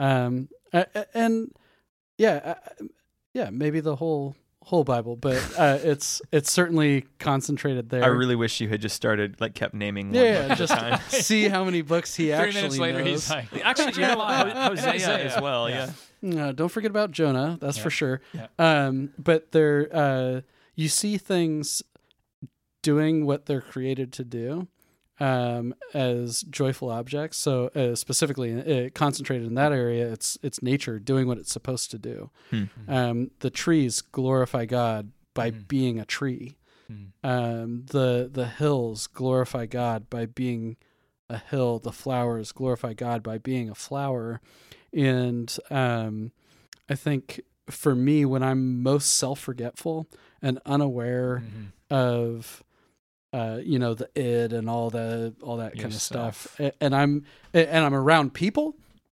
Maybe the whole Bible, but it's certainly concentrated there. I really wish you had just started kept naming one book just at a time. See how many books he 3 actually minutes later, knows. he's like, actually, Hosea as well. Yeah. Don't forget about Jonah. That's for sure. Yeah. But there, you see things doing what they're created to do. As joyful objects. So specifically concentrated in that area, it's nature doing what it's supposed to do. The trees glorify God by being a tree. The hills glorify God by being a hill. The flowers glorify God by being a flower. And I think for me, when I'm most self-forgetful and unaware of the id and all that kind of stuff, and I'm around people,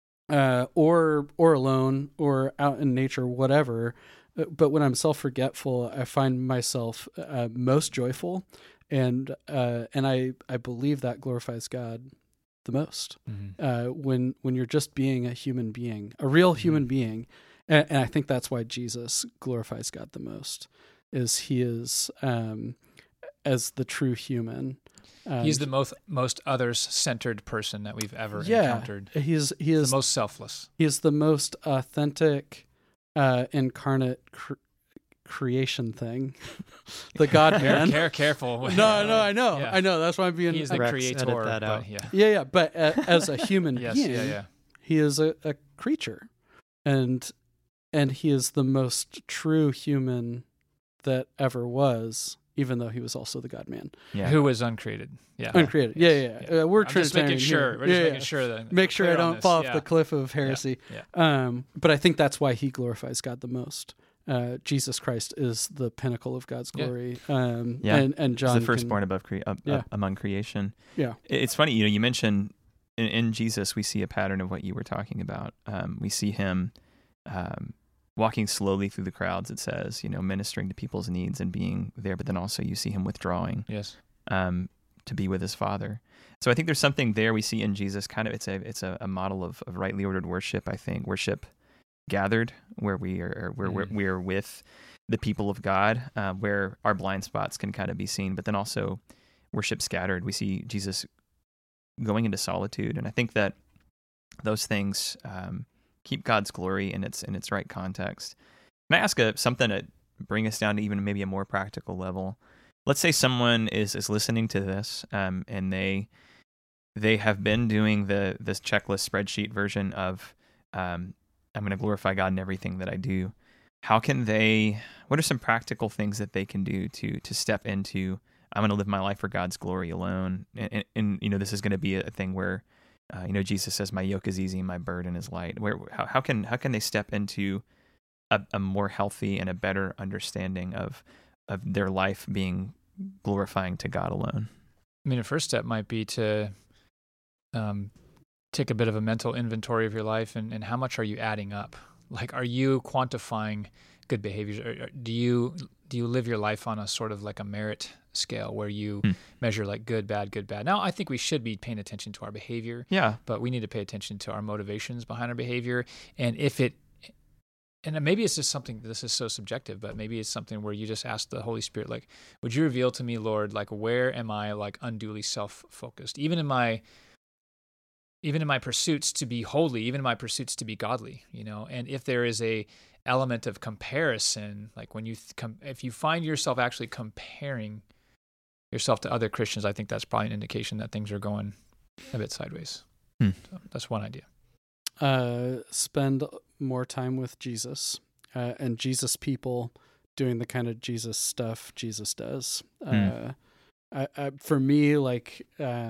or alone, or out in nature, whatever. But when I'm self-forgetful, I find myself most joyful, and I believe that glorifies God the most. When you're just being a human being, a real human being, and I think that's why Jesus glorifies God the most. Is he is as the true human. He's the most others-centered person that we've ever encountered. He is the most selfless. He is the most authentic, incarnate creation thing. The God man. Careful. No, I know. Yeah. I know. That's why I'm being. He's the creator. Edit that out. But as a human being, he is a creature, and he is the most true human that ever was. Even though he was also the God man, who was uncreated, uncreated, we're Trinitarian. Making sure. We're just making sure that make sure I don't fall off the cliff of heresy. But I think that's why he glorifies God the most. Jesus Christ is the pinnacle of God's glory. And John is the firstborn among creation. Yeah, it's funny. You mentioned in Jesus we see a pattern of what you were talking about. We see him. Walking slowly through the crowds, it says, ministering to people's needs and being there, but then also you see him withdrawing. Yes. to be with his Father. So I think there's something there we see in Jesus. Kind of, it's a model of rightly ordered worship. I think worship gathered, where we are with the people of God, where our blind spots can kind of be seen, but then also worship scattered. We see Jesus going into solitude, and I think that those things keep God's glory in its right context. Can I ask something to bring us down to even maybe a more practical level? Let's say someone is listening to this, and they have been doing this checklist spreadsheet version of I'm going to glorify God in everything that I do. What are some practical things that they can do to step into, I'm going to live my life for God's glory alone? And this is going to be a thing where, Jesus says, my yoke is easy, my burden is light. How can they step into a more healthy and a better understanding of their life being glorifying to God alone? I mean, a first step might be to take a bit of a mental inventory of your life and how much are you adding up? Like, are you quantifying good behaviors? Or do you live your life on a sort of like a merit scale where you measure like good, bad, good, bad? Now, I think we should be paying attention to our behavior. Yeah. But we need to pay attention to our motivations behind our behavior. And and maybe it's just something, this is so subjective, but maybe it's something where you just ask the Holy Spirit, like, would you reveal to me, Lord, like, where am I like unduly self-focused? Even in my pursuits to be holy, even in my pursuits to be godly, and if there is a element of comparison, like when if you find yourself actually comparing yourself to other Christians, I think that's probably an indication that things are going a bit sideways. So that's one idea. Spend more time with Jesus and Jesus people doing the kind of Jesus stuff Jesus does. For me, like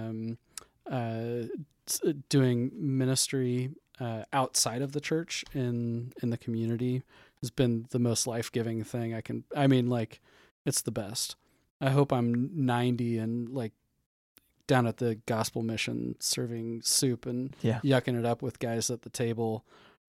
doing ministry outside of the church in the community has been the most life-giving thing it's the best. I hope I'm 90 and like down at the gospel mission serving soup and yucking it up with guys at the table.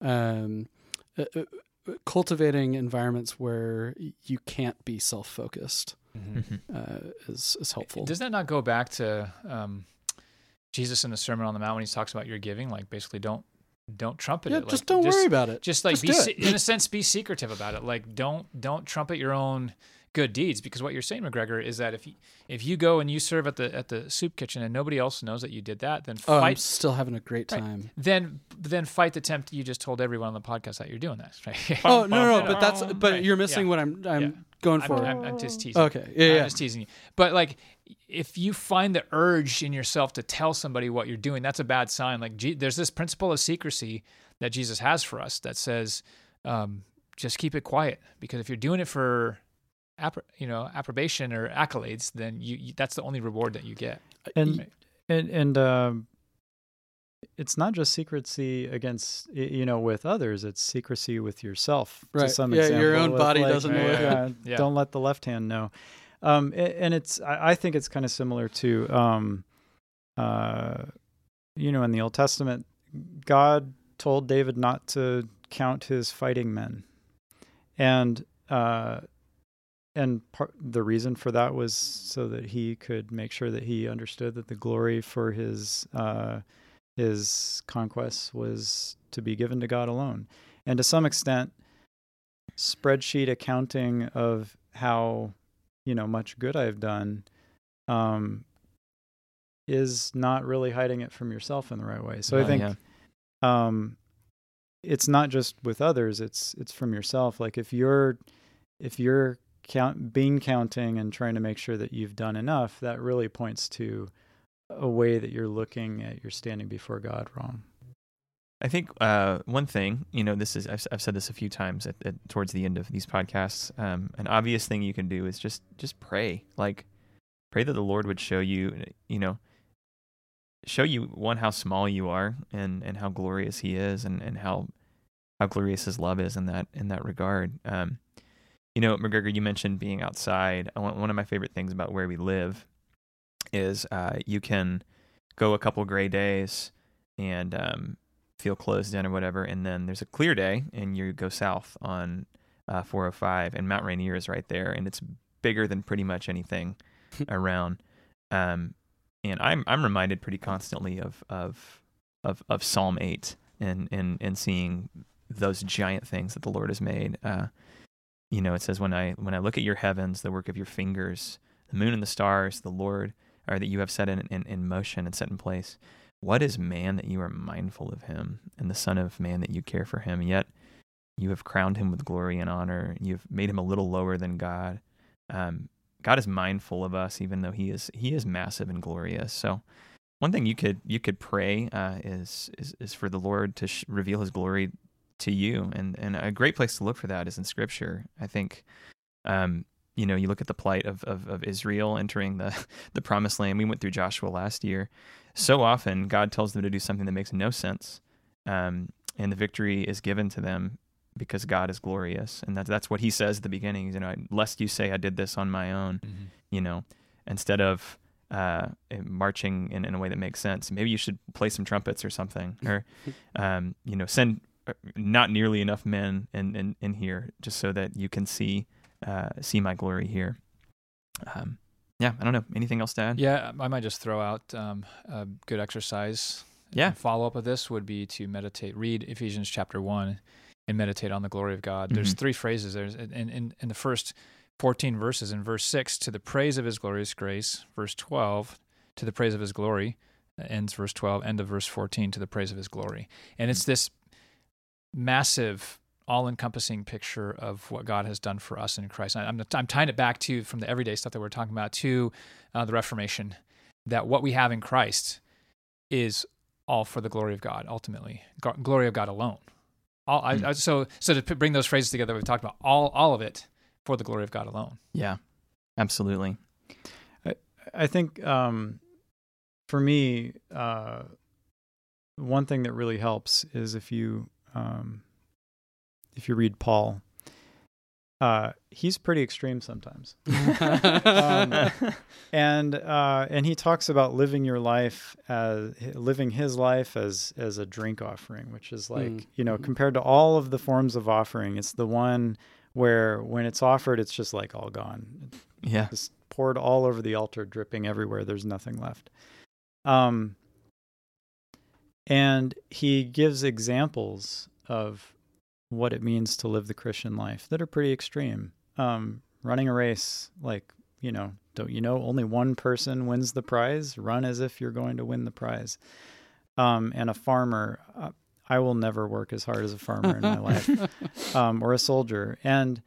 Cultivating environments where you can't be self-focused is helpful. Does that not go back to Jesus in the Sermon on the Mount when he talks about your giving? Like, basically, don't trumpet it. Just don't worry about it. Just like in a sense, be secretive about it. Like, don't trumpet your own good deeds, because what you're saying, McGregor, is that if you go and you serve at the soup kitchen and nobody else knows that you did that, then fight. I'm still having a great time. Right. Then fight the tempt. You just told everyone on the podcast that you're doing that. Right? No, but you're missing what I'm going for. I'm just teasing. Okay, I'm just teasing you. But like, if you find the urge in yourself to tell somebody what you're doing, that's a bad sign. Like, there's this principle of secrecy that Jesus has for us that says, just keep it quiet, because if you're doing it for approbation or accolades, then you that's the only reward that you get. And it's not just secrecy against with others; it's secrecy with yourself. Right. To some example, your own body doesn't know it. Don't let the left hand know. And I think it's kind of similar to in the Old Testament, God told David not to count his fighting men, and the reason for that was so that he could make sure that he understood that the glory for his conquests was to be given to God alone. And to some extent, spreadsheet accounting of how much good I've done is not really hiding it from yourself in the right way. So I think it's not just with others; it's from yourself. Like if you're bean counting and trying to make sure that you've done enough, that really points to a way that you're looking at your standing before God wrong. I think one thing, I've said this a few times towards the end of these podcasts. An obvious thing you can do is just pray. Like, pray that the Lord would show you, one, how small you are and how glorious He is, and how glorious His love is in that regard. McGregor, you mentioned being outside. One of my favorite things about where we live is you can go a couple gray days and feel closed in or whatever, and then there's a clear day and you go south on 405, and Mount Rainier is right there, and it's bigger than pretty much anything around. And I'm reminded pretty constantly of Psalm 8 and seeing those giant things that the Lord has made. It says, when I look at your heavens, the work of your fingers, the moon and the stars, the Lord, or that you have set in motion and set in place. What is man that you are mindful of him, and the son of man that you care for him? Yet you have crowned him with glory and honor. You've made him a little lower than God. God is mindful of us, even though he is massive and glorious. So one thing you could pray is for the Lord to reveal his glory to you. And a great place to look for that is in Scripture. I think, you look at the plight of Israel entering the promised land. We went through Joshua last year. So often God tells them to do something that makes no sense. And the victory is given to them because God is glorious. And that's what he says at the beginning. Lest you say I did this on my own, instead of marching in a way that makes sense. Maybe you should play some trumpets or something, or, send not nearly enough men in here just so that you can see my glory here. I don't know. Anything else to add? Yeah, I might just throw out a good exercise. Yeah. Follow-up of this would be to read Ephesians chapter 1 and meditate on the glory of God. There's three phrases. There's in the first 14 verses. In verse 6, to the praise of his glorious grace. Verse 12, to the praise of his glory. Ends verse 12. End of verse 14, to the praise of his glory. And it's this massive, all-encompassing picture of what God has done for us in Christ. I'm tying it back from the everyday stuff that we're talking about to the Reformation, that what we have in Christ is all for the glory of God, ultimately. Glory of God alone. So to bring those phrases together, we've talked about all of it for the glory of God alone. Yeah, absolutely. I think for me, one thing that really helps is if you read Paul, he's pretty extreme sometimes. And he talks about living his life as a drink offering, which is like, compared to all of the forms of offering, it's the one where when it's offered, it's just like all gone. Yeah. Just poured all over the altar, dripping everywhere. There's nothing left. And he gives examples of what it means to live the Christian life that are pretty extreme. Running a race, don't you know only one person wins the prize? Run as if you're going to win the prize. And a farmer, I will never work as hard as a farmer in my life, or a soldier. And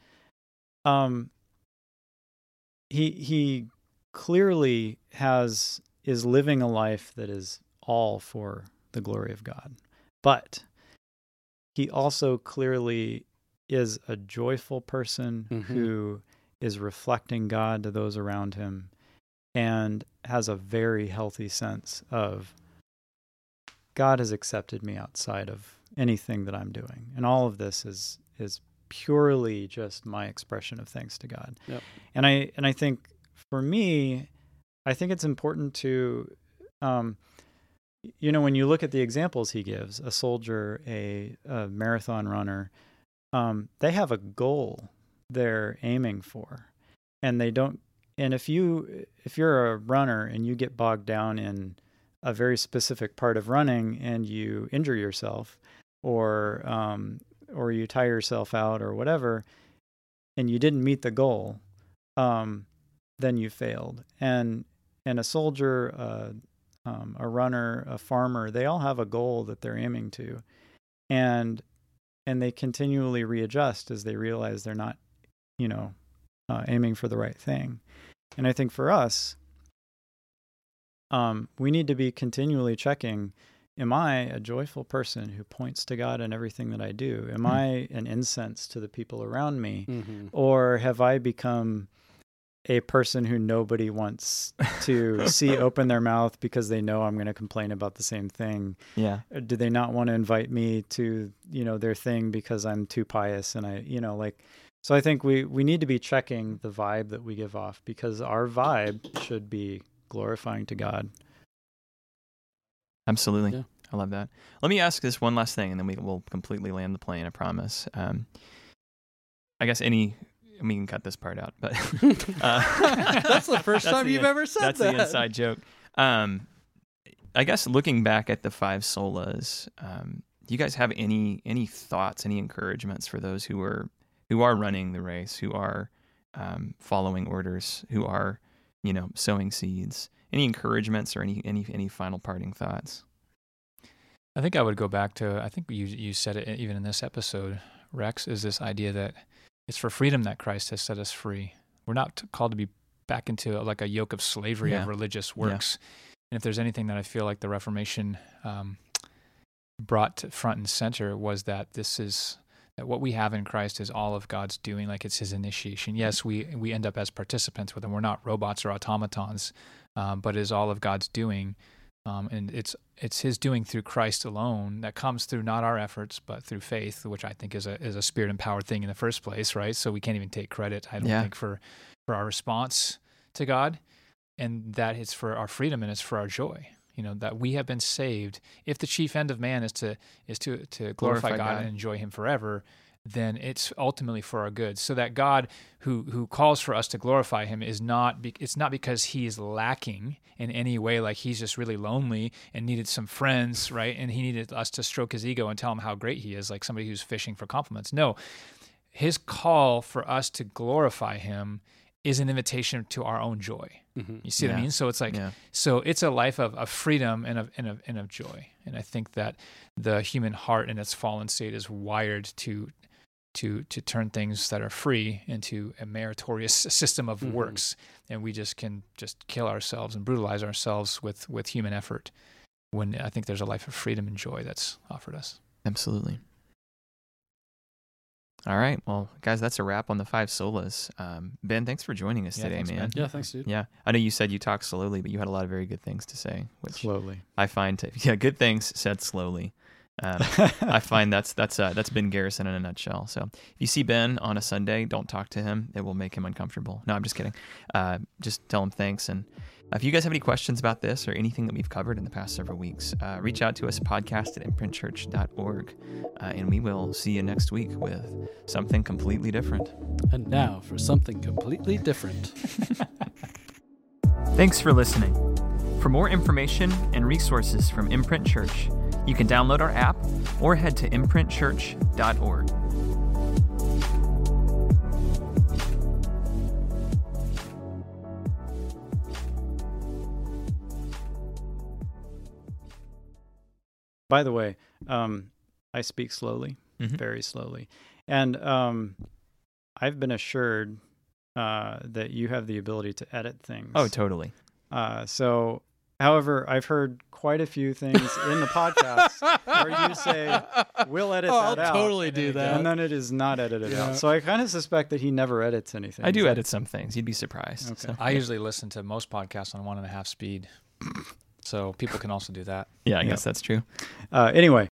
he clearly is living a life that is all for the glory of God. But he also clearly is a joyful person who is reflecting God to those around him and has a very healthy sense of God has accepted me outside of anything that I'm doing. And all of this is purely just my expression of thanks to God. Yep. And I think for me, I think it's important to when you look at the examples he gives, a soldier, a marathon runner, they have a goal they're aiming for, and they don't. And if you're a runner and you get bogged down in a very specific part of running and you injure yourself, or you tire yourself out or whatever, and you didn't meet the goal, then you failed. And a soldier, a runner, a farmer, they all have a goal that they're aiming to, and they continually readjust as they realize they're not, aiming for the right thing. And I think for us, we need to be continually checking, am I a joyful person who points to God in everything that I do? Am I an incense to the people around me? Or have I become a person who nobody wants to see open their mouth because they know I'm going to complain about the same thing? Yeah. Do they not want to invite me to, their thing because I'm too pious? And so I think we need to be checking the vibe that we give off, because our vibe should be glorifying to God. Absolutely. Yeah. I love that. Let me ask this one last thing, and then we'll completely land the plane, I promise. I guess we can cut this part out, but that's the first time you've ever said that's that. That's the inside joke. I guess looking back at the 5 solas, do you guys have any thoughts, any encouragements for those who are running the race, who are following orders, who are sowing seeds? Any encouragements or any final parting thoughts? I think I would go back to, I think you said it even in this episode, Rex, is this idea that it's for freedom that Christ has set us free. We're not called to be back into like a yoke of slavery of religious works. Yeah. And if there's anything that I feel like the Reformation brought to front and center was that that what we have in Christ is all of God's doing, like it's his initiation. Yes, we end up as participants with him. We're not robots or automatons, but it is all of God's doing. And it's his doing through Christ alone that comes through not our efforts, but through faith, which I think is a spirit-empowered thing in the first place, right? So we can't even take credit, I don't think, for our response to God, and that it's for our freedom and it's for our joy. That we have been saved. If the chief end of man is to glorify God and enjoy him forever, then it's ultimately for our good. So that God who calls for us to glorify him it's not because he is lacking in any way, like he's just really lonely and needed some friends, right? And he needed us to stroke his ego and tell him how great he is, like somebody who's fishing for compliments. No, his call for us to glorify him is an invitation to our own joy. Mm-hmm. You see what I mean? So it's like, so it's a life of freedom and of joy. And I think that the human heart in its fallen state is wired to turn things that are free into a meritorious system of works. And we can kill ourselves and brutalize ourselves with human effort, when I think there's a life of freedom and joy that's offered us. Absolutely. All right. Well, guys, that's a wrap on the 5 solas. Ben, thanks for joining us today, thanks, man. Yeah, thanks, dude. Yeah. I know you said you talked slowly, but you had a lot of very good things to say. Which slowly. I find good things said slowly. I find that's Ben Garrison in a nutshell. So if you see Ben on a Sunday, don't talk to him. It will make him uncomfortable. No, I'm just kidding. Just tell him thanks. And if you guys have any questions about this or anything that we've covered in the past several weeks, reach out to us, podcast@imprintchurch.org. And we will see you next week with something completely different. And now for something completely different. Thanks for listening. For more information and resources from Imprint Church, you can download our app or head to imprintchurch.org. By the way, I speak slowly, very slowly. And I've been assured that you have the ability to edit things. Oh, totally. So, however, I've heard quite a few things in the podcast where you say, we'll edit that out. I'll totally do that. And then it is not edited out. So I kind of suspect that he never edits anything. I do edit some things. You'd be surprised. Okay. So. I usually listen to most podcasts on 1.5 speed. So people can also do that. Yeah, I guess that's true. Anyway,